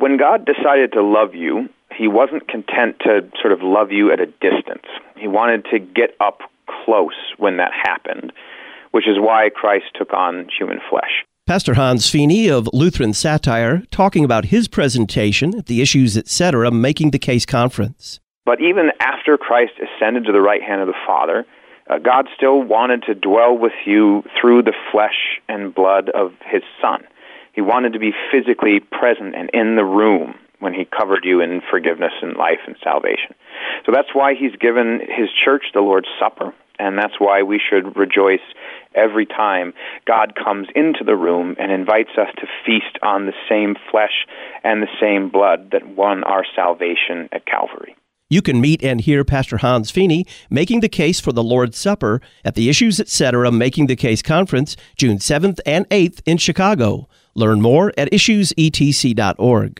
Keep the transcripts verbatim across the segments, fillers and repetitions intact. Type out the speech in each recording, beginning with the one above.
when God decided to love you, he wasn't content to sort of love you at a distance. He wanted to get up close when that happened, which is why Christ took on human flesh. Pastor Hans Feeney of Lutheran Satire talking about his presentation at the Issues Etc. Making the Case conference. But even after Christ ascended to the right hand of the Father, uh, God still wanted to dwell with you through the flesh and blood of his Son. He wanted to be physically present and in the room when he covered you in forgiveness and life and salvation. So that's why he's given his church the Lord's Supper, and that's why we should rejoice every time God comes into the room and invites us to feast on the same flesh and the same blood that won our salvation at Calvary. You can meet and hear Pastor Hans Feeney making the case for the Lord's Supper at the Issues Etc. Making the Case conference, June seventh and eighth in Chicago. Learn more at issues e t c dot org.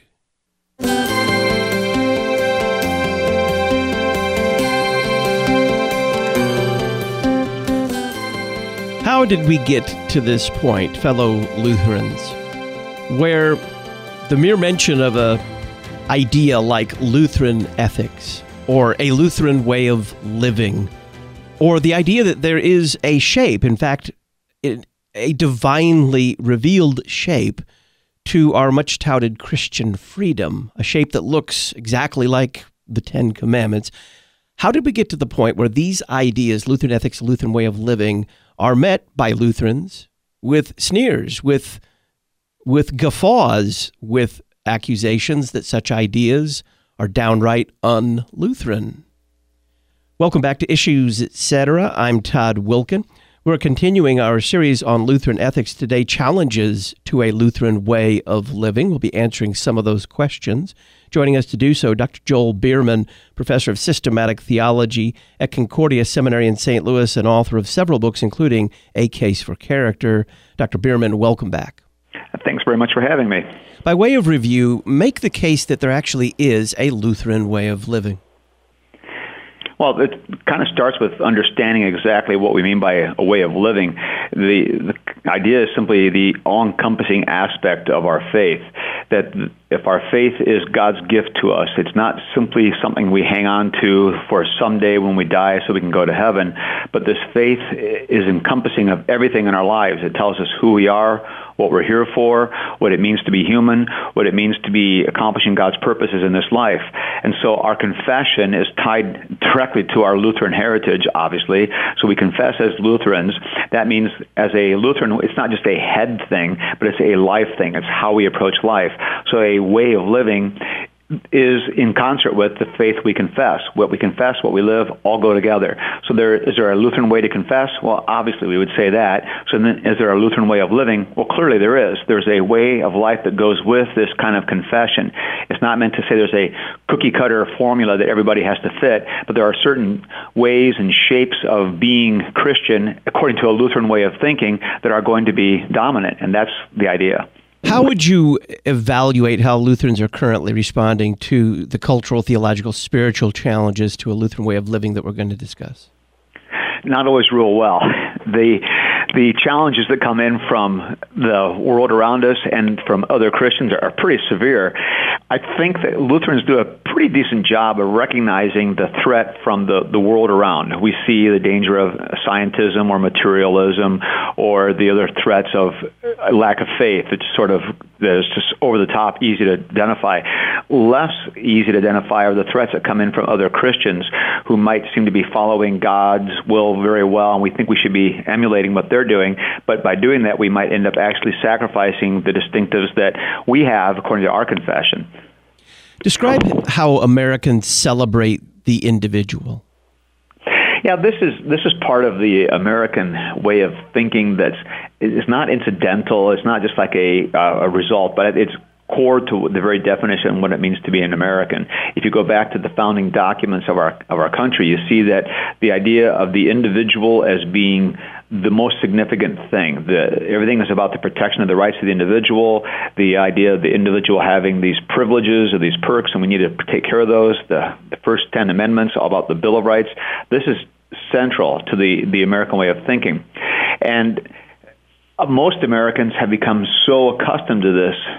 How did we get to this point, fellow Lutherans, where the mere mention of a idea like Lutheran ethics or a Lutheran way of living, or the idea that there is a shape, in fact, a divinely revealed shape to our much-touted Christian freedom, a shape that looks exactly like the Ten Commandments. How did we get to the point where these ideas, Lutheran ethics, Lutheran way of living, are met by Lutherans with sneers, with with guffaws, with accusations that such ideas are downright un-Lutheran? Welcome back to Issues Etc. I'm Todd Wilken. We're continuing our series on Lutheran ethics today, Challenges to a Lutheran Way of Living. We'll be answering some of those questions. Joining us to do so, Doctor Joel Bierman, professor of systematic theology at Concordia Seminary in Saint Louis and author of several books, including A Case for Character. Doctor Bierman, welcome back. Thanks very much for having me. By way of review, make the case that there actually is a Lutheran way of living. Well, it kind of starts with understanding exactly what we mean by a way of living. The, the idea is simply the all-encompassing aspect of our faith, that if our faith is God's gift to us, it's not simply something we hang on to for someday when we die so we can go to heaven, but this faith is encompassing of everything in our lives. It tells us who we are, what we're here for, what it means to be human, what it means to be accomplishing God's purposes in this life. And so our confession is tied directly to our Lutheran heritage, obviously. So we confess as Lutherans. That means as a Lutheran, it's not just a head thing, but it's a life thing. It's how we approach life. So a way of living is in concert with the faith we confess. What we confess, what we live, all go together. So there is there a Lutheran way to confess? Well, obviously we would say that. So then is there a Lutheran way of living? Well, clearly there is. There's a way of life that goes with this kind of confession. It's not meant to say there's a cookie-cutter formula that everybody has to fit, but there are certain ways and shapes of being Christian, according to a Lutheran way of thinking, that are going to be dominant, and that's the idea. How would you evaluate how Lutherans are currently responding to the cultural, theological, spiritual challenges to a Lutheran way of living that we're going to discuss? Not always real well. The the challenges that come in from the world around us and from other Christians are pretty severe. I think that Lutherans do a pretty decent job of recognizing the threat from the, the world around. We see the danger of scientism or materialism or the other threats of lack of faith. It's sort of it's just over the top, easy to identify. Less easy to identify are the threats that come in from other Christians who might seem to be following God's will very well, and we think we should be emulating what they're doing. But by doing that, we might end up actually sacrificing the distinctives that we have according to our confession. Describe how Americans celebrate the individual. Yeah, this is this is part of the American way of thinking that's it's not incidental. It's not just like a uh, a result, but it's core to the very definition of what it means to be an American. If you go back to the founding documents of our of our country, you see that the idea of the individual as being the most significant thing. The, everything is about the protection of the rights of the individual, the idea of the individual having these privileges or these perks, and we need to take care of those. The, the first ten amendments, all about the Bill of Rights. This is central to the, the American way of thinking. And most Americans have become so accustomed to this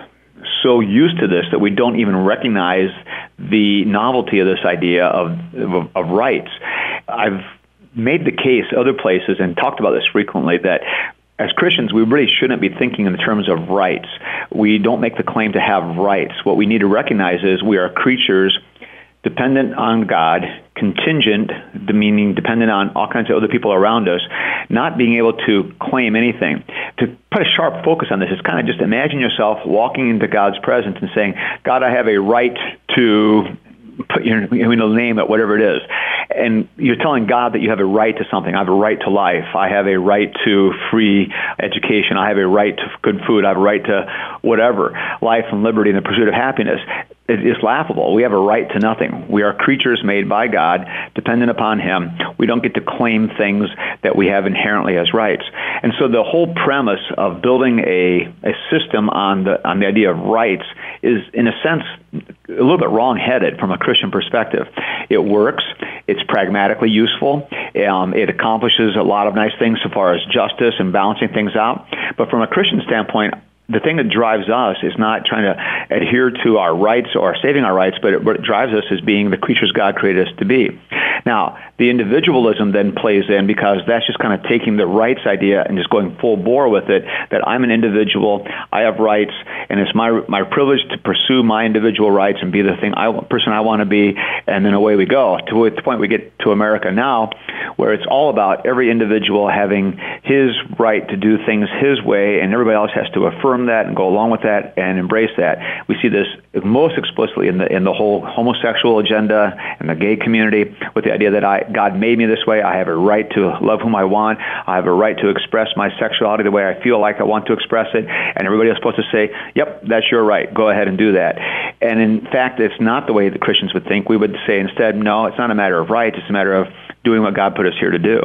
so used to this that we don't even recognize the novelty of this idea of, of, of rights. I've made the case other places and talked about this frequently that as Christians, we really shouldn't be thinking in terms of rights. We don't make the claim to have rights. What we need to recognize is we are creatures dependent on God, contingent, meaning dependent on all kinds of other people around us, not being able to claim anything. To put a sharp focus on this is kind of just imagine yourself walking into God's presence and saying, God, I have a right to put your you know, name it, whatever it is. And you're telling God that you have a right to something. I have a right to life. I have a right to free education. I have a right to good food. I have a right to whatever, life and liberty and the pursuit of happiness. It is laughable. We have a right to nothing. We are creatures made by God, dependent upon Him. We don't get to claim things that we have inherently as rights. And so the whole premise of building a, a system on the on the idea of rights is, in a sense, a little bit wrong-headed from a Christian perspective. It works. It's pragmatically useful. Um, it accomplishes a lot of nice things so far as justice and balancing things out. But from a Christian standpoint, the thing that drives us is not trying to adhere to our rights or saving our rights, but it, what it drives us is being the creatures God created us to be. Now, the individualism then plays in because that's just kind of taking the rights idea and just going full bore with it, that I'm an individual, I have rights, and it's my my privilege to pursue my individual rights and be the thing I, person I want to be, and then away we go. To the point we get to America now, where it's all about every individual having his right to do things his way, and everybody else has to affirm that and go along with that and embrace that. We see this most explicitly in the in the whole homosexual agenda and the gay community, with the idea that I God made me this way. I have a right to love whom I want. I have a right to express my sexuality the way I feel like I want to express it. And everybody is supposed to say, yep, that's your right. Go ahead and do that. And in fact, it's not the way that Christians would think. We would say instead, no, it's not a matter of rights. It's a matter of doing what God put us here to do.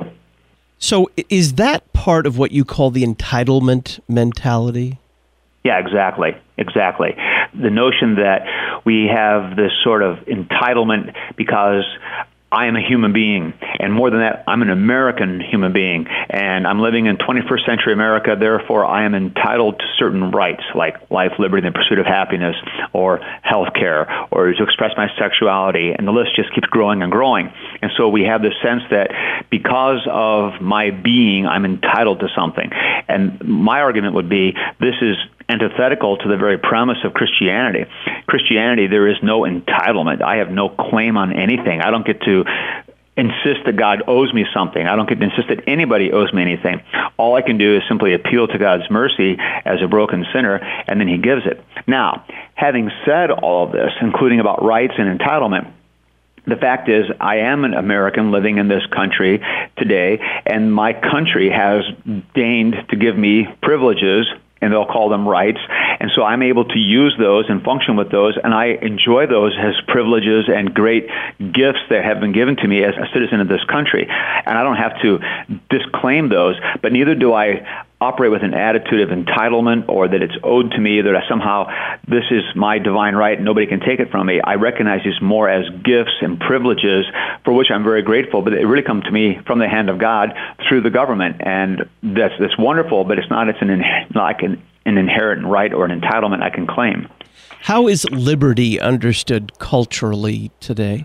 So is that part of what you call the entitlement mentality? Yeah, exactly. Exactly. The notion that we have this sort of entitlement because I am a human being, and more than that, I'm an American human being, and I'm living in twenty-first century America, therefore I am entitled to certain rights, like life, liberty, and the pursuit of happiness, or health care, or to express my sexuality, and the list just keeps growing and growing. And so we have this sense that because of my being, I'm entitled to something. And my argument would be, this is antithetical to the very premise of Christianity. Christianity, there is no entitlement. I have no claim on anything. I don't get to insist that God owes me something. I don't get to insist that anybody owes me anything. All I can do is simply appeal to God's mercy as a broken sinner, and then He gives it. Now, having said all of this, including about rights and entitlement, the fact is, I am an American living in this country today, and my country has deigned to give me privileges, and they'll call them rights. And so I'm able to use those and function with those, and I enjoy those as privileges and great gifts that have been given to me as a citizen of this country. And I don't have to disclaim those, but neither do I operate with an attitude of entitlement or that it's owed to me, that I somehow this is my divine right and nobody can take it from me. I recognize these more as gifts and privileges for which I'm very grateful, but they really come to me from the hand of God through the government. And that's that's wonderful, but it's not it's an like an, an inherent right or an entitlement I can claim. How is liberty understood culturally today?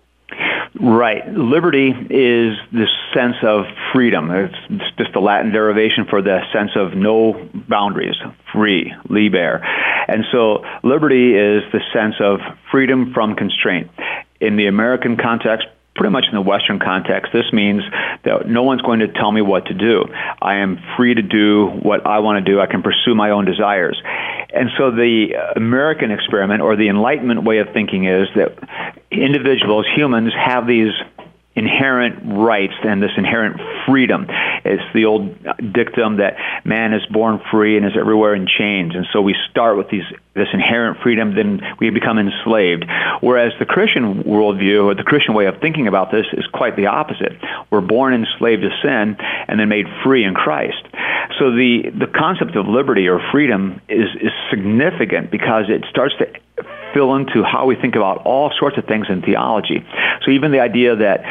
Right. Liberty is this sense of freedom. It's just the Latin derivation for the sense of no boundaries, free, liber. And so liberty is the sense of freedom from constraint. In the American context, pretty much in the Western context, this means that no one's going to tell me what to do. I am free to do what I want to do. I can pursue my own desires. And so the American experiment, or the Enlightenment way of thinking, is that individuals, humans, have these inherent rights and this inherent freedom. It's the old dictum that man is born free and is everywhere in chains. And so we start with these this inherent freedom, then we become enslaved. Whereas the Christian worldview, or the Christian way of thinking about this, is quite the opposite. We're born enslaved to sin and then made free in Christ. So the, the concept of liberty or freedom is, is significant because it starts to fill into how we think about all sorts of things in theology. So even the idea that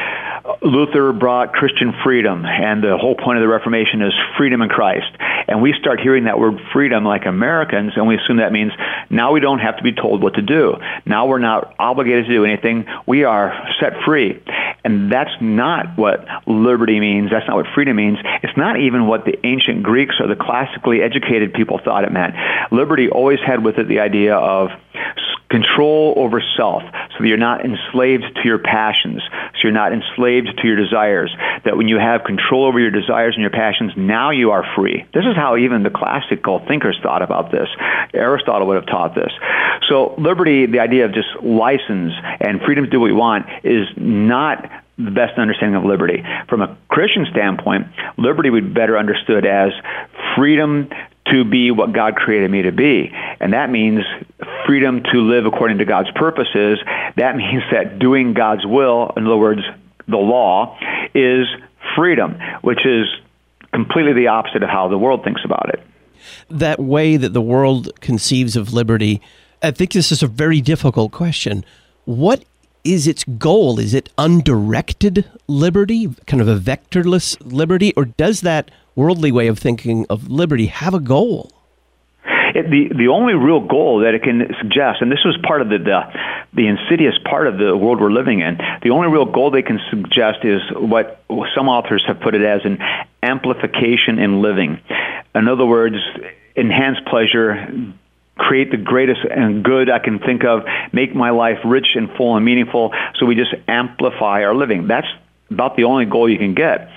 Luther brought Christian freedom, and the whole point of the Reformation is freedom in Christ. And we start hearing that word freedom like Americans, and we assume that means now we don't have to be told what to do. Now we're not obligated to do anything. We are set free. And that's not what liberty means. That's not what freedom means. It's not even what the ancient Greeks or the classically educated people thought it meant. Liberty always had with it the idea of control over self, so that you're not enslaved to your passions, so you're not enslaved to your desires, that when you have control over your desires and your passions, now you are free. This is how even the classical thinkers thought about this. Aristotle would have taught this. So liberty, the idea of just license and freedom to do what we want, is not the best understanding of liberty. From a Christian standpoint, liberty would be better understood as freedom to be what God created me to be. And that means freedom to live according to God's purposes. That means that doing God's will, in other words, the law, is freedom, which is completely the opposite of how the world thinks about it. That way that the world conceives of liberty, I think this is a very difficult question. What is its goal? Is it undirected liberty, kind of a vectorless liberty, or does that worldly way of thinking of liberty have a goal? It, the the only real goal that it can suggest, and this was part of the, the the insidious part of the world we're living in, the only real goal they can suggest is what some authors have put it as an amplification in living. In other words, enhance pleasure, create the greatest and good I can think of, make my life rich and full and meaningful, so we just amplify our living. That's about the only goal you can get.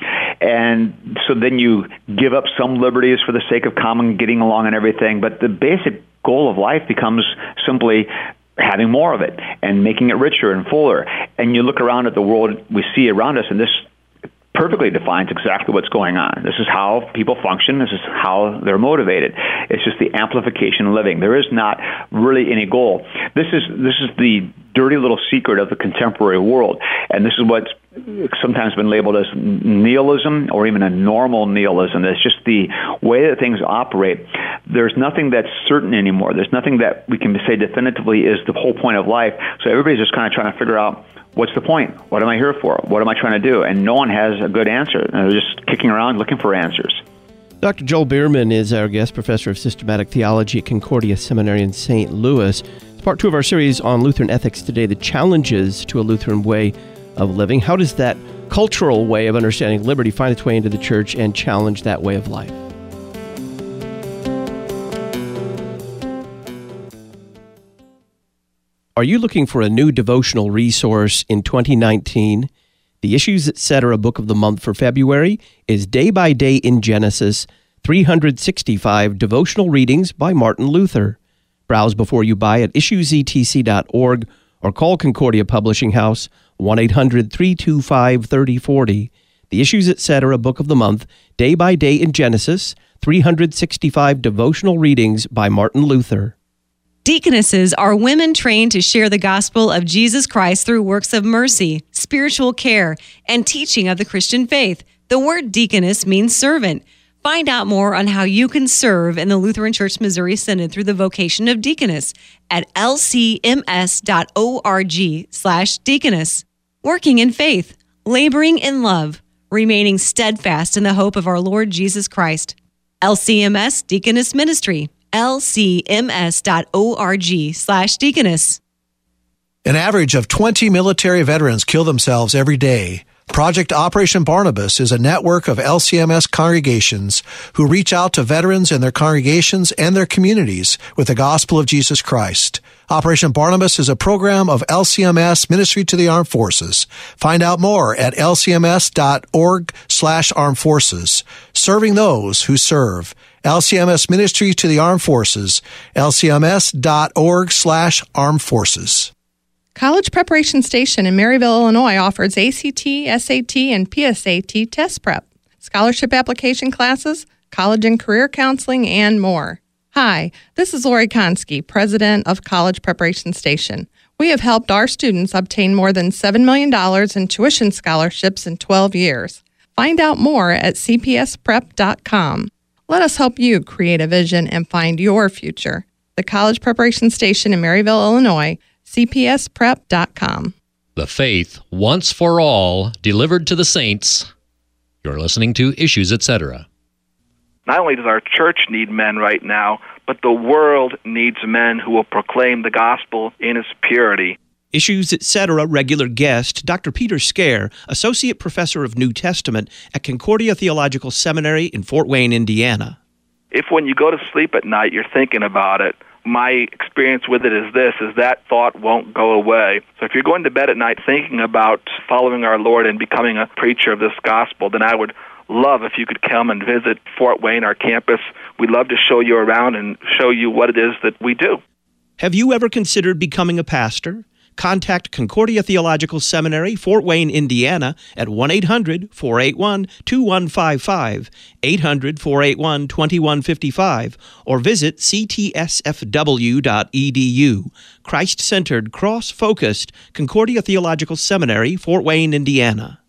And so then you give up some liberties for the sake of common getting along and everything, but the basic goal of life becomes simply having more of it and making it richer and fuller. And you look around at the world we see around us, and this perfectly defines exactly what's going on. This is how people function. This is how they're motivated. It's just the amplification of living. There is not really any goal. This is this is the dirty little secret of the contemporary world, and this is what's sometimes been labeled as nihilism or even a normal nihilism. It's just the way that things operate. There's nothing that's certain anymore. There's nothing that we can say definitively is the whole point of life. So everybody's just kind of trying to figure out, what's the point? What am I here for? What am I trying to do? And no one has a good answer. They're just kicking around looking for answers. Doctor Joel Bierman is our guest professor of systematic theology at Concordia Seminary in Saint Louis. It's part two of our series on Lutheran ethics today, the challenges to a Lutheran way of living. How does that cultural way of understanding liberty find its way into the church and challenge that way of life? Are you looking for a new devotional resource in twenty nineteen? The Issues Etc. Book of the Month for February is Day by Day in Genesis, three hundred sixty-five Devotional Readings by Martin Luther. Browse before you buy at issues e t c dot org or call Concordia Publishing House, one eight hundred three two five three oh four oh. The Issues Etc. Book of the Month, Day by Day in Genesis, three hundred sixty-five Devotional Readings by Martin Luther. Deaconesses are women trained to share the gospel of Jesus Christ through works of mercy, spiritual care, and teaching of the Christian faith. The word deaconess means servant. Find out more on how you can serve in the Lutheran Church Missouri Synod through the vocation of deaconess at l c m s dot org slash deaconess. Working in faith, laboring in love, remaining steadfast in the hope of our Lord Jesus Christ. L C M S Deaconess Ministry. l c m s dot org slash deaconess. An average of twenty military veterans kill themselves every day. Project Operation Barnabas is a network of L C M S congregations who reach out to veterans and their congregations and their communities with the gospel of Jesus Christ. Operation Barnabas is a program of L C M S Ministry to the Armed Forces. Find out more at l c m s dot org slash armed forces. Serving those who serve. L C M S Ministry to the Armed Forces. l c m s dot org slash armed forces. College Preparation Station in Maryville, Illinois offers A C T, S A T, and P S A T test prep, scholarship application classes, college and career counseling, and more. Hi, this is Lori Konski, president of College Preparation Station. We have helped our students obtain more than seven million dollars in tuition scholarships in twelve years. Find out more at c p s prep dot com. Let us help you create a vision and find your future. The College Preparation Station in Maryville, Illinois, c p s prep dot com. the faith once for all delivered to the saints. You're listening to Issues, et cetera. Not only does our church need men right now, but the world needs men who will proclaim the gospel in its purity. Issues, et cetera. Regular guest, Doctor Peter Scare, Associate Professor of New Testament at Concordia Theological Seminary in Fort Wayne, Indiana. If when you go to sleep at night you're thinking about it, my experience with it is this, is that thought won't go away. So if you're going to bed at night thinking about following our Lord and becoming a preacher of this gospel, then I would love if you could come and visit Fort Wayne, our campus. We'd love to show you around and show you what it is that we do. Have you ever considered becoming a pastor? Contact Concordia Theological Seminary, Fort Wayne, Indiana at one eight hundred, four eight one, two one five five, eight hundred, four eight one, two one five five, or visit c t s f w dot e d u. Christ-centered, cross-focused Concordia Theological Seminary, Fort Wayne, Indiana.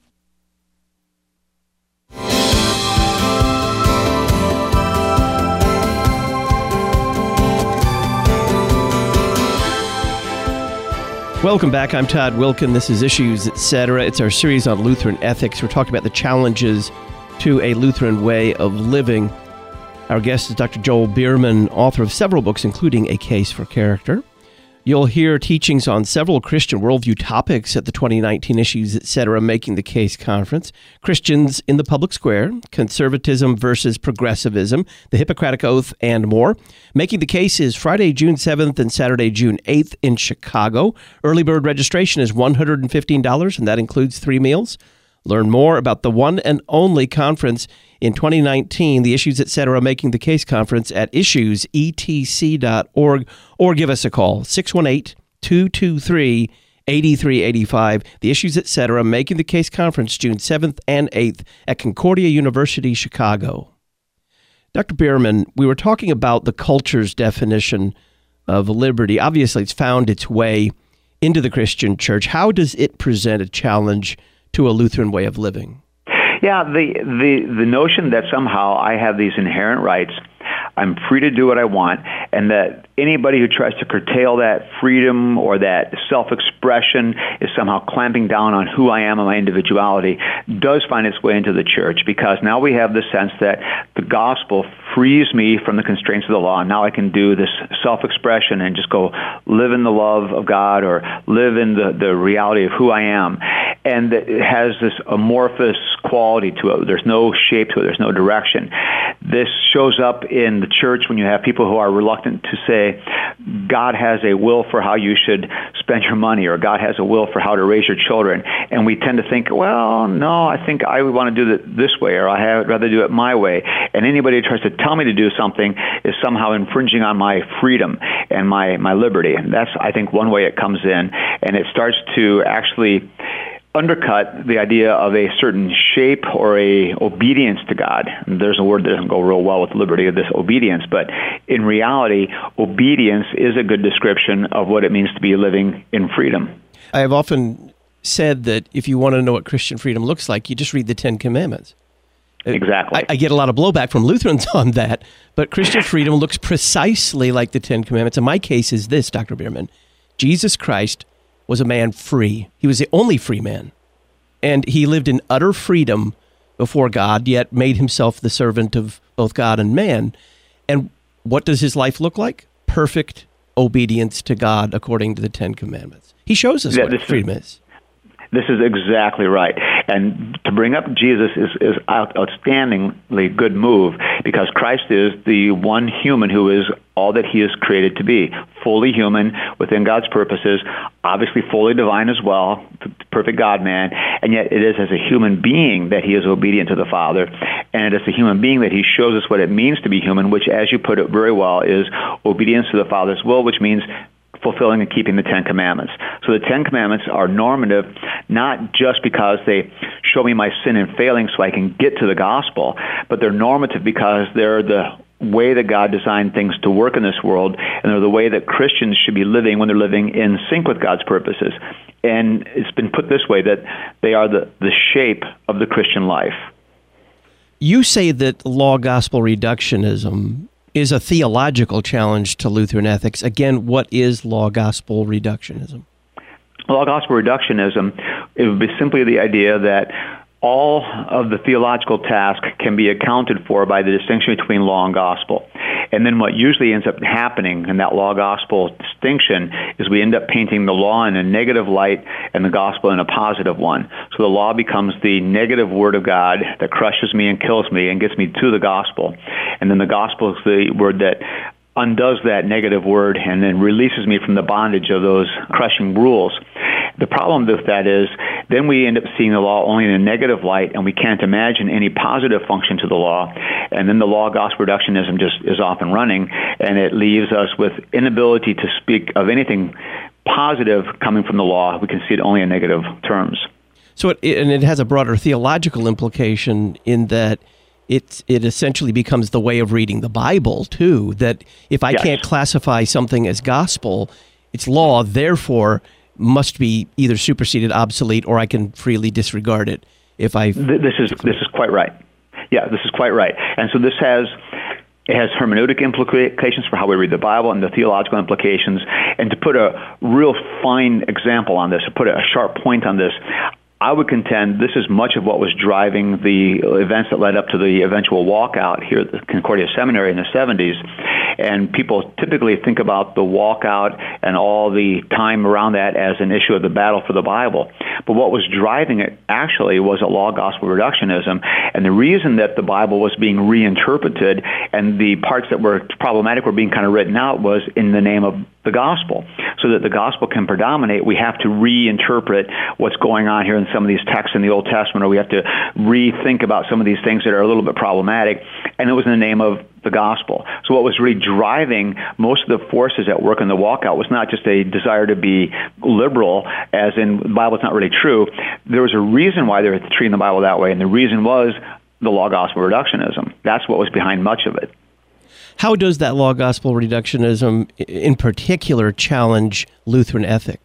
Welcome back. I'm Todd Wilkin. This is Issues, et cetera. It's our series on Lutheran ethics. We're talking about the challenges to a Lutheran way of living. Our guest is Doctor Joel Bierman, author of several books, including A Case for Character. You'll hear teachings on several Christian worldview topics at the twenty nineteen Issues, et cetera. Making the Case Conference. Christians in the Public Square, Conservatism versus Progressivism, the Hippocratic Oath, and more. Making the Case is Friday, June seventh and Saturday, June eighth in Chicago. Early bird registration is one hundred fifteen dollars, and that includes three meals. Learn more about the one and only conference in twenty nineteen, the Issues, et cetera. Making the Case Conference at issues e t c dot org, or give us a call, six one eight, two two three, eight three eight five. The Issues, et cetera. Making the Case Conference, June seventh and eighth at Concordia University, Chicago. Doctor Bierman, we were talking about the culture's definition of liberty. Obviously, it's found its way into the Christian church. How does it present a challenge to a Lutheran way of living? Yeah, the, the, the notion that somehow I have these inherent rights, I'm free to do what I want, and that anybody who tries to curtail that freedom or that self-expression is somehow clamping down on who I am and my individuality does find its way into the church, because now we have the sense that the gospel frees me from the constraints of the law. Now I can do this self-expression and just go live in the love of God or live in the, the reality of who I am. And it has this amorphous quality to it. There's no shape to it. There's no direction. This shows up in the church when you have people who are reluctant to say, God has a will for how you should spend your money, or God has a will for how to raise your children. And we tend to think, well, no, I think I would want to do it this way, or I would rather do it my way. And anybody who tries to tell me to do something is somehow infringing on my freedom and my, my liberty. And that's, I think, one way it comes in. And it starts to actually undercut the idea of a certain shape or a obedience to God. And there's a word that doesn't go real well with liberty, of this obedience, but in reality, obedience is a good description of what it means to be living in freedom. I have often said that if you want to know what Christian freedom looks like, you just read the Ten Commandments. Exactly. I, I get a lot of blowback from Lutherans on that, but Christian freedom looks precisely like the Ten Commandments. In my case is this, Doctor Bierman. Jesus Christ was a man free. He was the only free man. And he lived in utter freedom before God, yet made himself the servant of both God and man. And what does his life look like? Perfect obedience to God according to the Ten Commandments. He shows us yeah, what freedom is. This is exactly right. And to bring up Jesus is, is out, outstandingly good move, because Christ is the one human who is all that he is created to be, fully human within God's purposes, obviously fully divine as well, perfect God-man, and yet it is as a human being that he is obedient to the Father, and it is a human being that he shows us what it means to be human, which, as you put it very well, is obedience to the Father's will, which means fulfilling and keeping the Ten Commandments. So the Ten Commandments are normative, not just because they show me my sin and failing so I can get to the gospel, but they're normative because they're the way that God designed things to work in this world, and they're the way that Christians should be living when they're living in sync with God's purposes. And it's been put this way, that they are the, the shape of the Christian life. You say that law-gospel reductionism is a theological challenge to Lutheran ethics. Again, what is law-gospel reductionism? law gospel reductionism, it would be simply the idea that all of the theological task can be accounted for by the distinction between law and gospel. And then what usually ends up happening in that law-gospel distinction is we end up painting the law in a negative light and the gospel in a positive one. So the law becomes the negative word of God that crushes me and kills me and gets me to the gospel. And then the gospel is the word that undoes that negative word and then releases me from the bondage of those crushing rules. The problem with that is then we end up seeing the law only in a negative light, and we can't imagine any positive function to the law. And then the law-gospel reductionism just is off and running, and it leaves us with inability to speak of anything positive coming from the law. We can see it only in negative terms. So, it, and it has a broader theological implication in that It, it essentially becomes the way of reading the Bible, too, that if I yes. can't classify something as gospel, it's law, therefore must be either superseded, obsolete, or I can freely disregard it if I... This is this is quite right. Yeah, this is quite right. And so this has... It has hermeneutic implications for how we read the Bible and the theological implications. And to put a real fine example on this, to put a sharp point on this, I would contend this is much of what was driving the events that led up to the eventual walkout here at the Concordia Seminary in the seventies. And people typically think about the walkout and all the time around that as an issue of the battle for the Bible. But what was driving it actually was a law-gospel reductionism. And the reason that the Bible was being reinterpreted and the parts that were problematic were being kind of written out was in the name of the gospel. So that the gospel can predominate, we have to reinterpret what's going on here in some of these texts in the Old Testament, or we have to rethink about some of these things that are a little bit problematic, and it was in the name of the gospel. So what was really driving most of the forces at work in the walkout was not just a desire to be liberal, as in the Bible's not really true. There was a reason why they were treating the Bible that way, and the reason was the law-gospel reductionism. That's what was behind much of it. How does that law-gospel reductionism in particular challenge Lutheran ethics?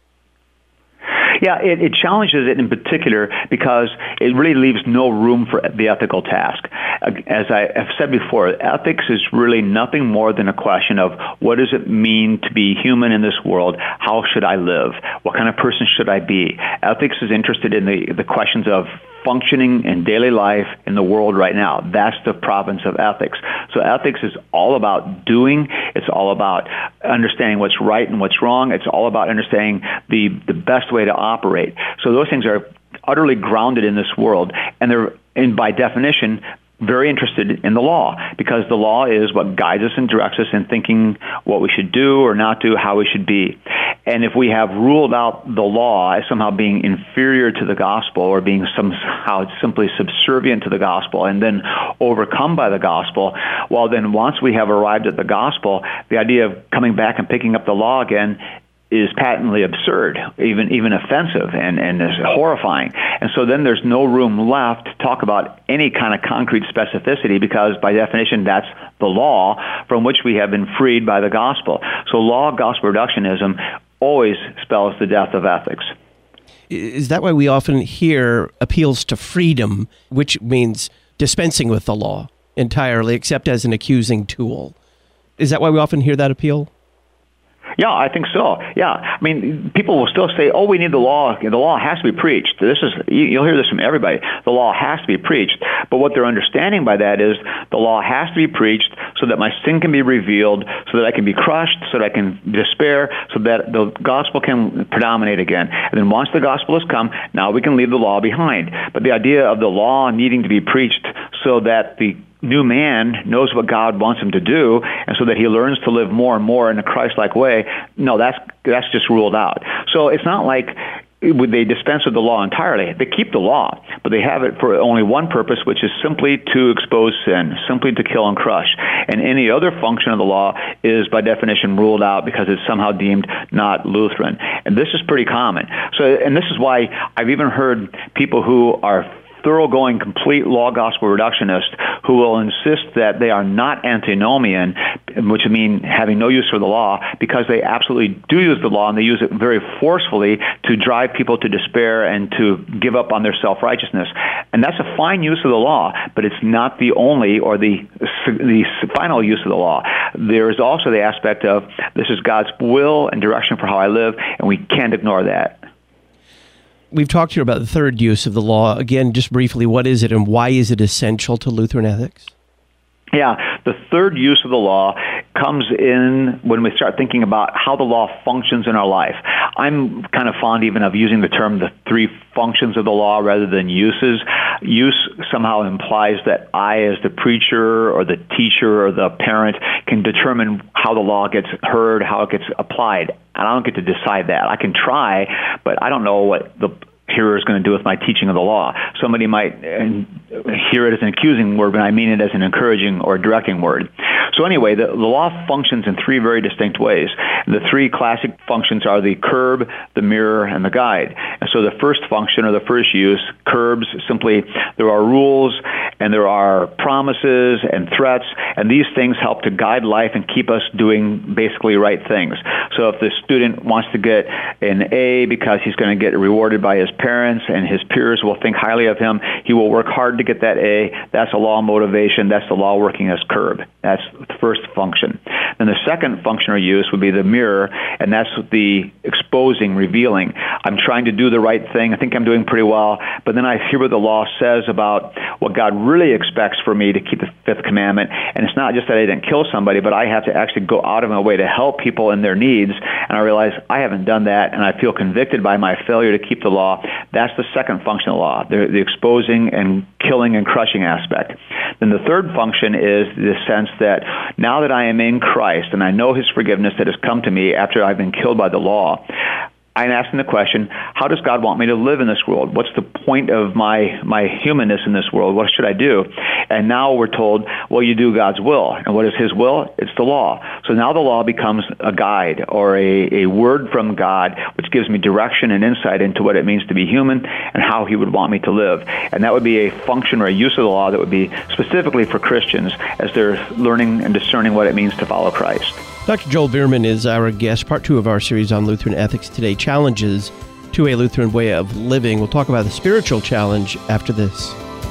Yeah, it, it challenges it in particular because it really leaves no room for the ethical task. As I have said before, ethics is really nothing more than a question of what does it mean to be human in this world? How should I live? What kind of person should I be? Ethics is interested in the, the questions of functioning in daily life in the world right now. That's the province of ethics. So ethics is all about doing. It's all about understanding what's right and what's wrong. It's all about understanding the, the best way to operate. So those things are utterly grounded in this world, and they're, and by definition, very interested in the law, because the law is what guides us and directs us in thinking what we should do or not do, how we should be. And if we have ruled out the law as somehow being inferior to the gospel or being somehow simply subservient to the gospel and then overcome by the gospel, well, then once we have arrived at the gospel, the idea of coming back and picking up the law again is patently absurd, even even offensive, and, and is horrifying. And so then there's no room left to talk about any kind of concrete specificity, because by definition that's the law from which we have been freed by the gospel. So law-gospel reductionism always spells the death of ethics. Is that why we often hear appeals to freedom, which means dispensing with the law entirely, except as an accusing tool? Is that why we often hear that appeal? Yeah, I think so. Yeah, I mean, people will still say, "Oh, we need the law. The law has to be preached." This is you'll hear this from everybody. The law has to be preached. But what they're understanding by that is the law has to be preached so that my sin can be revealed, so that I can be crushed, so that I can despair, so that the gospel can predominate again. And then once the gospel has come, now we can leave the law behind. But the idea of the law needing to be preached so that the new man knows what God wants him to do, and so that he learns to live more and more in a Christ-like way, no, that's that's just ruled out. So it's not like they dispense with the law entirely. They keep the law, but they have it for only one purpose, which is simply to expose sin, simply to kill and crush. And any other function of the law is, by definition, ruled out because it's somehow deemed not Lutheran. And this is pretty common. So, and this is why I've even heard people who are thoroughgoing, complete law gospel reductionist who will insist that they are not antinomian, which would mean having no use for the law, because they absolutely do use the law, and they use it very forcefully to drive people to despair and to give up on their self-righteousness. And that's a fine use of the law, but it's not the only or the the final use of the law. There is also the aspect of this is God's will and direction for how I live, and we can't ignore that. We've talked here about the third use of the law. Again, just briefly, what is it and why is it essential to Lutheran ethics? Yeah, the third use of the law comes in when we start thinking about how the law functions in our life. I'm kind of fond even of using the term the three functions of the law rather than uses. Use somehow implies that I, as the preacher or the teacher or the parent, can determine how the law gets heard, how it gets applied. And I don't get to decide that. I can try, but I don't know what the hearer is going to do with my teaching of the law. Somebody might hear it as an accusing word, but I mean it as an encouraging or directing word. So anyway, the, the law functions in three very distinct ways. The three classic functions are the curb, the mirror, and the guide. And so the first function or the first use, curbs, simply there are rules and there are promises and threats, and these things help to guide life and keep us doing basically right things. So if the student wants to get an A because he's going to get rewarded by his parents and his peers will think highly of him, he will work hard to get that A. That's a law motivation. That's the law working as curb. That's the first function. Then the second function or use would be the mirror, and that's the exposing, revealing. I'm trying to do the right thing. I think I'm doing pretty well, but then I hear what the law says about what God really expects for me to keep the fifth commandment, and it's not just that I didn't kill somebody, but I have to actually go out of my way to help people in their needs, and I realize I haven't done that, and I feel convicted by my failure to keep the law. That's the second function of the law, the, the exposing and killing and crushing aspect. Then the third function is the sense that now that I am in Christ and I know His forgiveness that has come to me after I've been killed by the law, I'm asking the question, how does God want me to live in this world? What's the point of my my humanness in this world? What should I do? And now we're told, well, you do God's will. And what is His will? It's the law. So now the law becomes a guide or a, a word from God, which gives me direction and insight into what it means to be human and how He would want me to live. And that would be a function or a use of the law that would be specifically for Christians as they're learning and discerning what it means to follow Christ. Doctor Joel Bierman is our guest, part two of our series on Lutheran ethics today, Challenges to a Lutheran Way of Living. We'll talk about the spiritual challenge after this.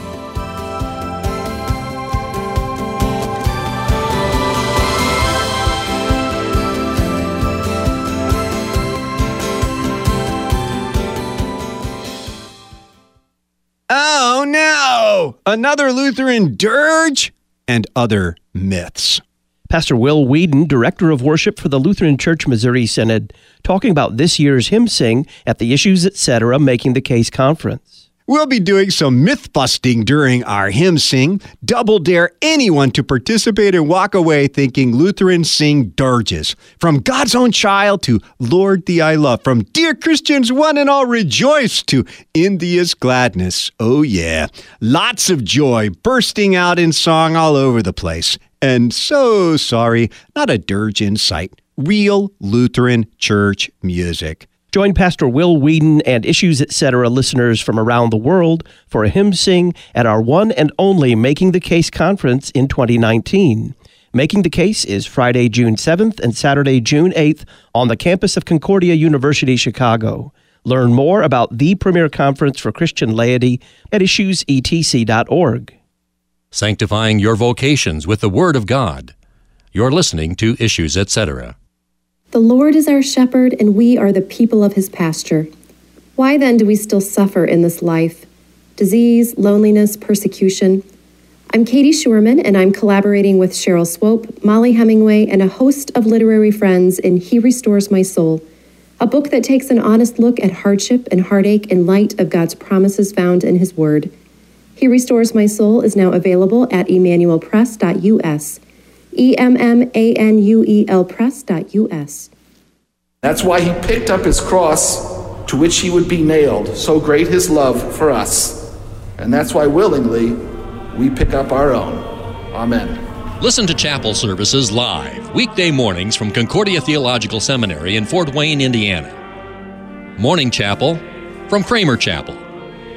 Oh no! Another Lutheran dirge and other myths. Pastor Will Whedon, Director of Worship for the Lutheran Church Missouri Synod, talking about this year's hymn sing at the Issues Etc. Making the Case Conference. We'll be doing some myth-busting during our hymn sing. Double dare anyone to participate and walk away thinking Lutherans sing dirges. From God's Own Child to Lord Thee I Love. From Dear Christians, one and all rejoice to In Thee is Gladness. Oh yeah, lots of joy bursting out in song all over the place. And so sorry, not a dirge in sight. Real Lutheran church music. Join Pastor Will Whedon and Issues Etc. listeners from around the world for a hymn sing at our one and only Making the Case Conference in twenty nineteen. Making the Case is Friday, June seventh and Saturday, June eighth on the campus of Concordia University, Chicago. Learn more about the premier conference for Christian laity at issues e t c dot org. Sanctifying your vocations with the Word of God. You're listening to Issues Etc. The Lord is our shepherd, and we are the people of His pasture. Why then do we still suffer in this life? Disease, loneliness, persecution. I'm Katie Schurman, and I'm collaborating with Cheryl Swope, Molly Hemingway, and a host of literary friends in He Restores My Soul, a book that takes an honest look at hardship and heartache in light of God's promises found in His Word. He Restores My Soul is now available at emmanuel press dot u s. E M M A N U E L press dot u s. That's why He picked up His cross to which He would be nailed. So great His love for us. And that's why willingly we pick up our own. Amen. Listen to chapel services live, weekday mornings from Concordia Theological Seminary in Fort Wayne, Indiana. Morning chapel from Kramer Chapel.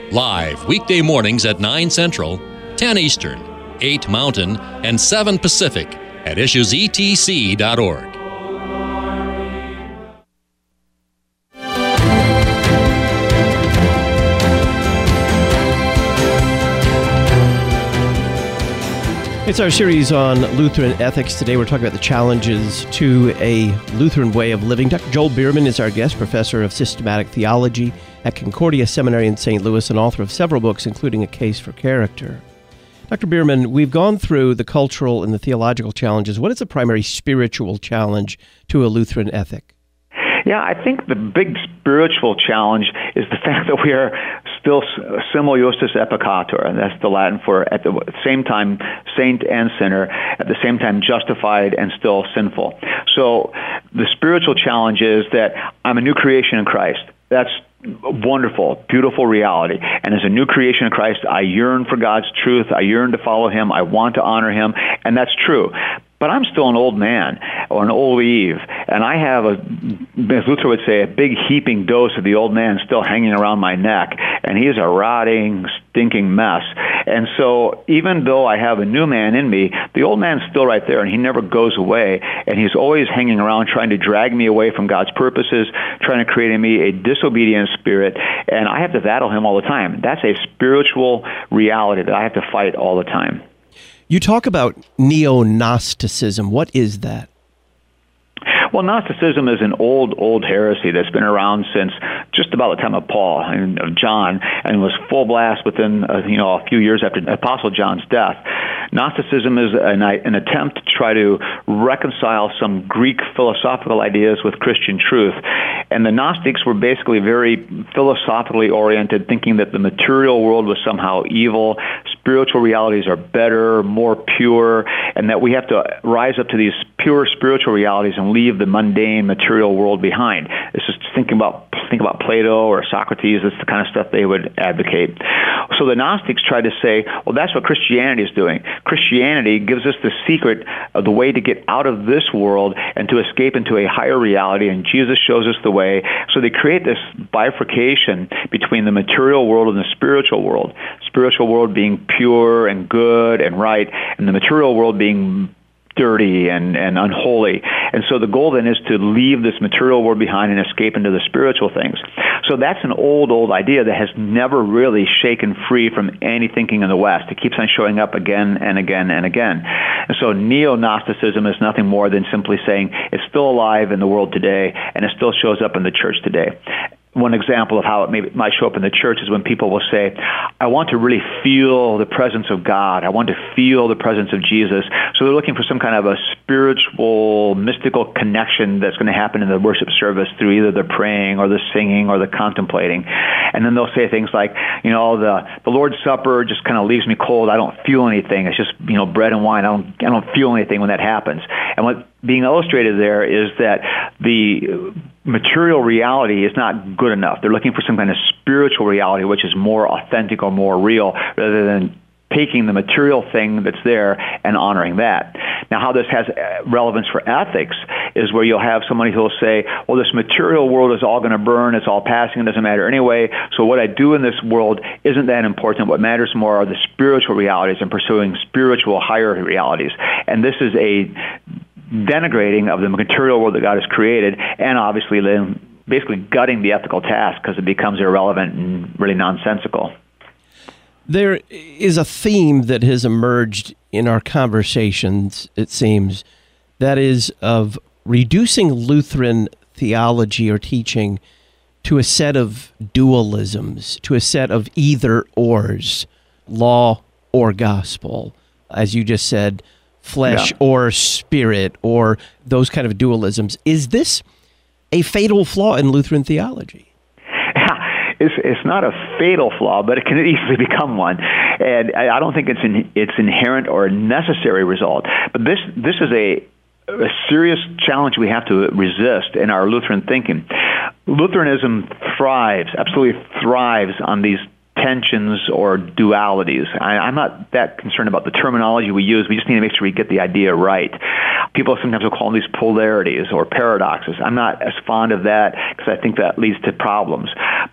Live weekday mornings at nine Central, ten Eastern, eight Mountain, and seven Pacific at issues e t c dot org. It's our series on Lutheran ethics. Today we're talking about the challenges to a Lutheran way of living. Doctor Joel Bierman is our guest, professor of systematic theology at Concordia Seminary in Saint Louis and author of several books, including A Case for Character. Doctor Bierman, we've gone through the cultural and the theological challenges. What is the primary spiritual challenge to a Lutheran ethic? Yeah, I think the big spiritual challenge is the fact that we are still simul justus et peccator, and that's the Latin for at the same time saint and sinner, at the same time justified and still sinful. So the spiritual challenge is that I'm a new creation in Christ. That's wonderful, beautiful reality. And as a new creation in Christ, I yearn for God's truth. I yearn to follow Him. I want to honor Him, and that's true. But I'm still an old man or an old Eve, and I have, a, as Luther would say, a big heaping dose of the old man still hanging around my neck, and he's a rotting, stinking mess. And so even though I have a new man in me, the old man's still right there, and he never goes away, and he's always hanging around trying to drag me away from God's purposes, trying to create in me a disobedient spirit, and I have to battle him all the time. That's a spiritual reality that I have to fight all the time. You talk about neo-Gnosticism. What is that? Well, Gnosticism is an old, old heresy that's been around since just about the time of Paul and of John, and was full blast within uh, you know a few years after Apostle John's death. Gnosticism is an, an attempt to try to reconcile some Greek philosophical ideas with Christian truth. And the Gnostics were basically very philosophically oriented, thinking that the material world was somehow evil, spiritual realities are better, more pure, and that we have to rise up to these pure spiritual realities and leave the mundane material world behind. This is thinking about think about Plato or Socrates. That's the kind of stuff they would advocate. So the Gnostics tried to say, well, that's what Christianity is doing. Christianity gives us the secret of the way to get out of this world and to escape into a higher reality, and Jesus shows us the way. So they create this bifurcation between the material world and the spiritual world. Spiritual world being pure and good and right, and the material world being dirty and, and unholy. And so the goal then is to leave this material world behind and escape into the spiritual things. So that's an old, old idea that has never really shaken free from any thinking in the West. It keeps on showing up again and again and again. And so neo-Gnosticism is nothing more than simply saying it's still alive in the world today, and it still shows up in the church today. One example of how it maybe might show up in the church is when people will say, I want to really feel the presence of God. I want to feel the presence of Jesus. So they're looking for some kind of a spiritual, mystical connection that's going to happen in the worship service through either the praying or the singing or the contemplating. And then they'll say things like, you know, the, the Lord's Supper just kind of leaves me cold. I don't feel anything. It's just, you know, bread and wine. I don't, I don't feel anything when that happens. And what being illustrated there is that the material reality is not good enough. They're looking for some kind of spiritual reality which is more authentic or more real, rather than taking the material thing that's there and honoring that. Now, how this has relevance for ethics is where you'll have somebody who will say, well, this material world is all going to burn, it's all passing, it doesn't matter anyway, so what I do in this world isn't that important. What matters more are the spiritual realities and pursuing spiritual higher realities. And this is a denigrating of the material world that God has created, and obviously then basically gutting the ethical task because it becomes irrelevant and really nonsensical. There is a theme that has emerged in our conversations, it seems, that is of reducing Lutheran theology or teaching to a set of dualisms, to a set of either-ors, law or gospel, as you just said, flesh yeah. or spirit, or those kind of dualisms. Is this a fatal flaw in Lutheran theology? It's, it's not a fatal flaw, but it can easily become one. And I don't think it's an it's inherent or a necessary result. But this this is a, a serious challenge we have to resist in our Lutheran thinking. Lutheranism thrives, absolutely thrives on these tensions or dualities. I, I'm not that concerned about the terminology we use. We just need to make sure we get the idea right. People sometimes will call them these polarities or paradoxes. I'm not as fond of that because I think that leads to problems.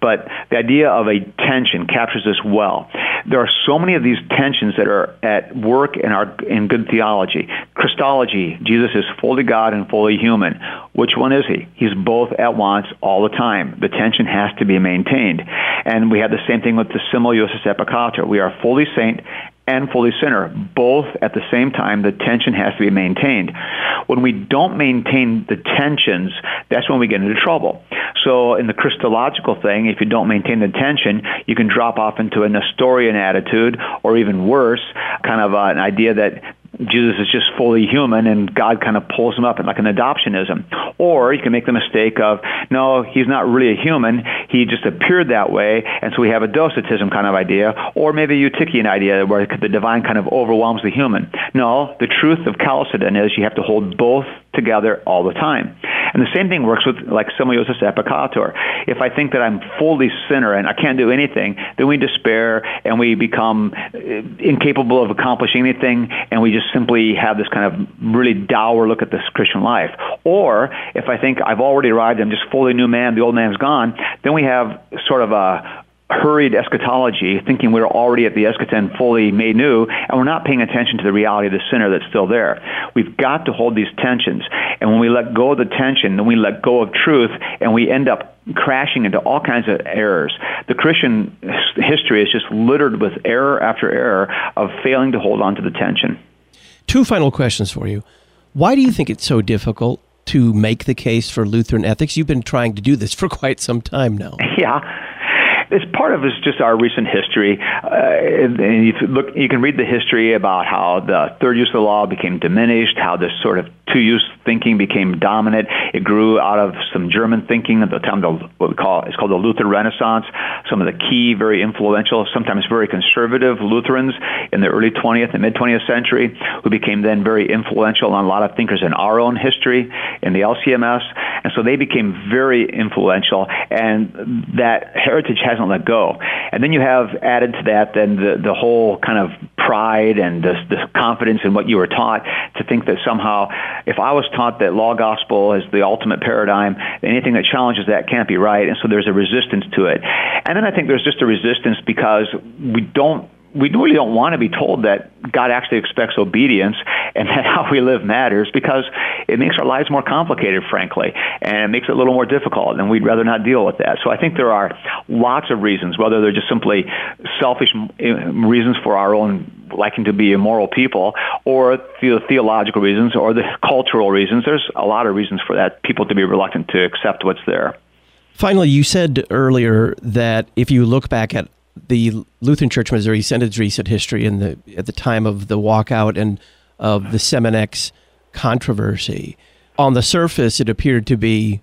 but the idea of a tension captures this well. There are so many of these tensions that are at work in our in good theology. Christology, Jesus is fully God and fully human. Which one is he? He's both at once all the time. The tension has to be maintained. And we have the same thing with the simul justus et peccator. We are fully saint and fully sinner, both at the same time. The tension has to be maintained. When we don't maintain the tensions, that's when we get into trouble. So in the Christological thing, if you don't maintain the tension, you can drop off into a Nestorian attitude, or even worse, kind of uh, an idea that Jesus is just fully human and God kind of pulls him up in like an adoptionism. Or you can make the mistake of, no, he's not really a human, he just appeared that way, and so we have a docetism kind of idea, or maybe a Eutychian idea where the divine kind of overwhelms the human. No, the truth of Chalcedon is you have to hold both together all the time. And the same thing works with like simul justus et peccator. If I think that I'm fully sinner and I can't do anything, then we despair and we become incapable of accomplishing anything, and we just simply have this kind of really dour look at this Christian life. Or if I think I've already arrived, I'm just fully new man, the old man's gone, then we have sort of a hurried eschatology, thinking we're already at the eschaton fully made new, and we're not paying attention to the reality of the sinner that's still there. We've got to hold these tensions, and when we let go of the tension, then we let go of truth, and we end up crashing into all kinds of errors. The Christian history is just littered with error after error of failing to hold on to the tension. Two final questions for you. Why do you think it's so difficult to make the case for Lutheran ethics? You've been trying to do this for quite some time now. Yeah. It's part of it's just our recent history. Uh, and you look, you can read the history about how the third use of the law became diminished, how this sort of two-use thinking became dominant. It grew out of some German thinking at the time of what we call it's called the Luther Renaissance. Some of the key, very influential, sometimes very conservative Lutherans in the early twentieth and mid-twentieth century, who became then very influential on a lot of thinkers in our own history, in the L C M S. And so they became very influential, and that heritage hasn't let go. And then you have added to that then the, the whole kind of pride and this, this confidence in what you were taught, to think that somehow if I was taught that law gospel is the ultimate paradigm, anything that challenges that can't be right. And so there's a resistance to it. And then I think there's just a resistance because we don't we really don't want to be told that God actually expects obedience and that how we live matters, because it makes our lives more complicated, frankly, and it makes it a little more difficult, and we'd rather not deal with that. So I think there are lots of reasons, whether they're just simply selfish reasons for our own liking to be immoral people, or the theological reasons, or the cultural reasons. There's a lot of reasons for that, people to be reluctant to accept what's there. Finally, you said earlier that if you look back at the Lutheran Church Missouri Synod's recent history in the at the time of the walkout and of the Seminex controversy, on the surface it appeared to be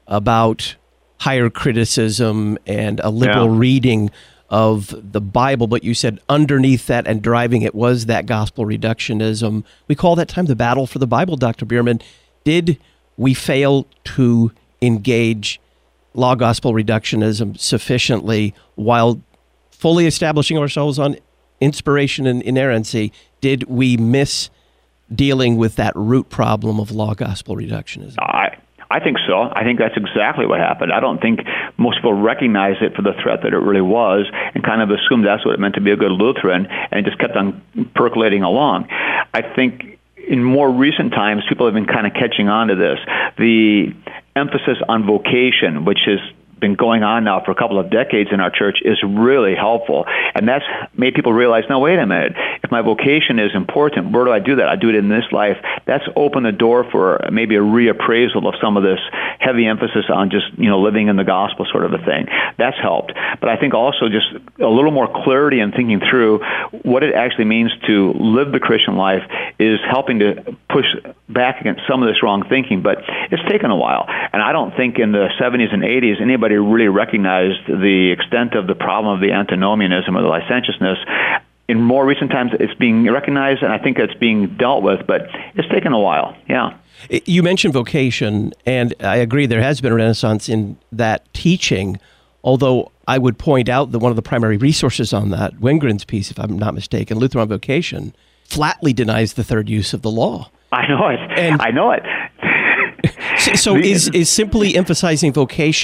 about higher criticism and a liberal yeah. reading of the Bible, but you said underneath that and driving it was that gospel reductionism. We call that time the battle for the Bible, Doctor Bierman. Did we fail to engage law gospel reductionism sufficiently while fully establishing ourselves on inspiration and inerrancy? Did we miss dealing with that root problem of law gospel reductionism? I I think so. I think that's exactly what happened. I don't think most people recognize it for the threat that it really was, and kind of assumed that's what it meant to be a good Lutheran, and it just kept on percolating along. I think in more recent times, people have been kind of catching on to this. The emphasis on vocation, which has been going on now for a couple of decades in our church, is really helpful. And that's made people realize, no, wait a minute, if my vocation is important, where do I do that? I do it in this life. That's opened the door for maybe a reappraisal of some of this heavy emphasis on just, you know, living in the gospel sort of a thing. That's helped. But I think also just a little more clarity in thinking through what it actually means to live the Christian life is helping to push back against some of this wrong thinking. But it's taken a while. And I don't think in the seventies and eighties anybody really recognized the extent of the problem of the antinomianism or the licentiousness. In more recent times, it's being recognized, and I think it's being dealt with, but it's taken a while, yeah. You mentioned vocation, and I agree there has been a renaissance in that teaching, although I would point out that one of the primary resources on that, Wingren's piece, if I'm not mistaken, Luther on Vocation, flatly denies the third use of the law. I know it. And I know it. so so is, is simply emphasizing vocation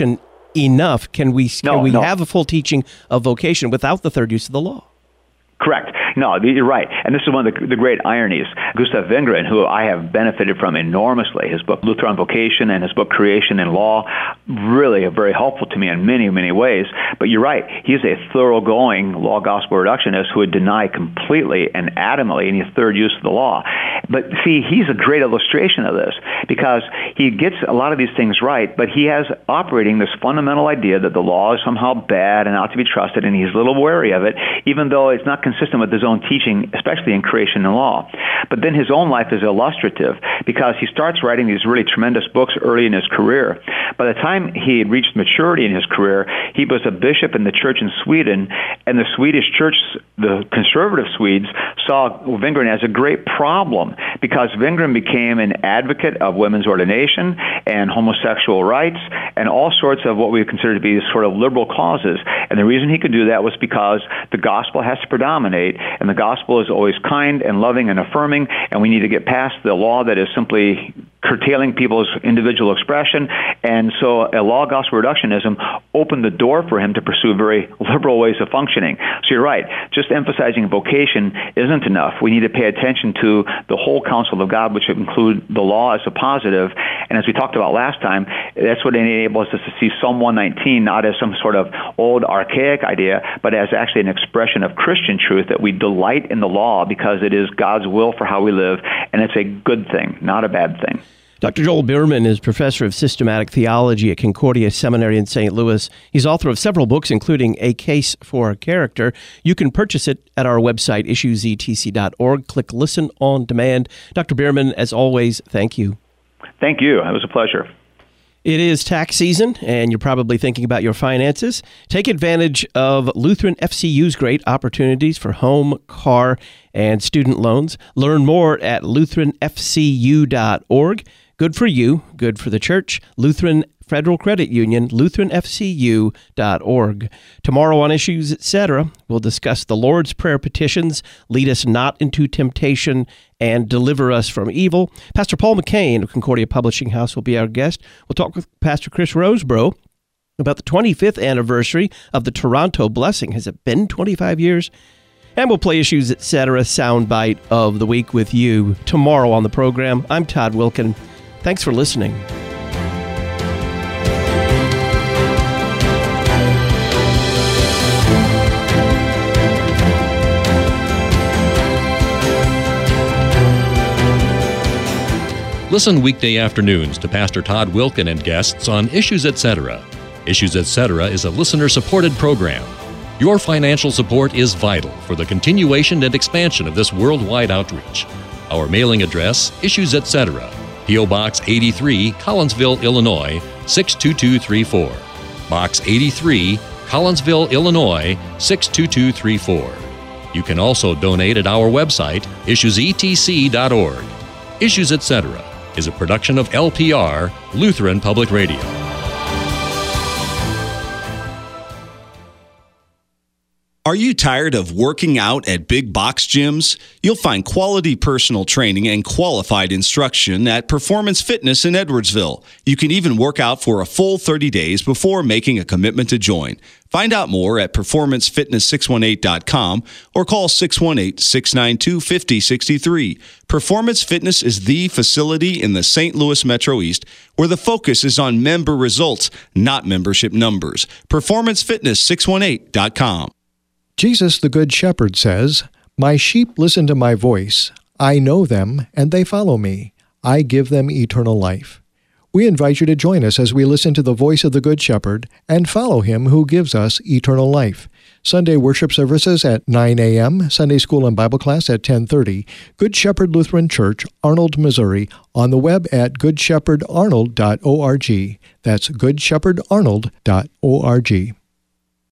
enough. Can we, No, can we no. have a full teaching of vocation without the third use of the law? Correct. No, you're right. And this is one of the, the great ironies. Gustav Wingren, who I have benefited from enormously, his book Luther on Vocation and his book Creation and Law, really are very helpful to me in many, many ways. But you're right. He's a thoroughgoing law gospel reductionist who would deny completely and adamantly any third use of the law. But see, he's a great illustration of this because he gets a lot of these things right, but he has operating this fundamental idea that the law is somehow bad and not to be trusted, and he's a little wary of it, even though it's not consistent with his own teaching, especially in creation and law. But then his own life is illustrative because he starts writing these really tremendous books early in his career. By the time he had reached maturity in his career, he was a bishop in the church in Sweden, and the Swedish church, the conservative Swedes, saw Wingren as a great problem because Wingren became an advocate of women's ordination and homosexual rights and all sorts of what we consider to be sort of liberal causes. And the reason he could do that was because the gospel has to predominate, and the gospel is always kind and loving and affirming, and we need to get past the law that is simply curtailing people's individual expression. And so a law gospel reductionism opened the door for him to pursue very liberal ways of functioning. So you're right. Just emphasizing vocation isn't enough. We need to pay attention to the whole counsel of God, which would include the law as a positive. And as we talked about last time, that's what enables us to see Psalm one nineteen not as some sort of old archaic idea, but as actually an expression of Christian truth, that we delight in the law because it is God's will for how we live, and it's a good thing, not a bad thing. Doctor Joel Bierman is professor of systematic theology at Concordia Seminary in Saint Louis. He's author of several books, including A Case for Character. You can purchase it at our website, issues e t c dot org. Click Listen on Demand. Doctor Bierman, as always, thank you. Thank you. It was a pleasure. It is tax season, and you're probably thinking about your finances. Take advantage of Lutheran F C U's great opportunities for home, car, and student loans. Learn more at lutheran f c u dot org. Good for you, good for the church. Lutheran Federal Credit Union, lutheran f c u dot org. Tomorrow on Issues, et cetera, we'll discuss the Lord's Prayer petitions, lead us not into temptation, and deliver us from evil. Pastor Paul McCain of Concordia Publishing House will be our guest. We'll talk with Pastor Chris Rosebrough about the twenty-fifth anniversary of the Toronto Blessing. Has it been twenty-five years? And we'll play Issues, et cetera, soundbite of the week with you tomorrow on the program. I'm Todd Wilkin. Thanks for listening. Listen weekday afternoons to Pastor Todd Wilkin and guests on Issues, et cetera. Issues, et cetera is a listener-supported program. Your financial support is vital for the continuation and expansion of this worldwide outreach. Our mailing address, Issues, et cetera, P O. Box eighty-three, Collinsville, Illinois, six two two three four. Box eighty-three, Collinsville, Illinois, six two two three four. You can also donate at our website, issues e t c dot org. Issues, et cetera is a production of L P R, Lutheran Public Radio. Are you tired of working out at big box gyms? You'll find quality personal training and qualified instruction at Performance Fitness in Edwardsville. You can even work out for a full thirty days before making a commitment to join. Find out more at performance fitness six one eight dot com or call six one eight, six nine two, five zero six three. Performance Fitness is the facility in the Saint Louis Metro East where the focus is on member results, not membership numbers. performance fitness six one eight dot com. Jesus, the Good Shepherd, says, "My sheep listen to my voice. I know them, and they follow me. I give them eternal life." We invite you to join us as we listen to the voice of the Good Shepherd and follow him who gives us eternal life. Sunday worship services at nine a.m., Sunday school and Bible class at ten thirty, Good Shepherd Lutheran Church, Arnold, Missouri, on the web at good shepherd arnold dot org. That's good shepherd arnold dot org.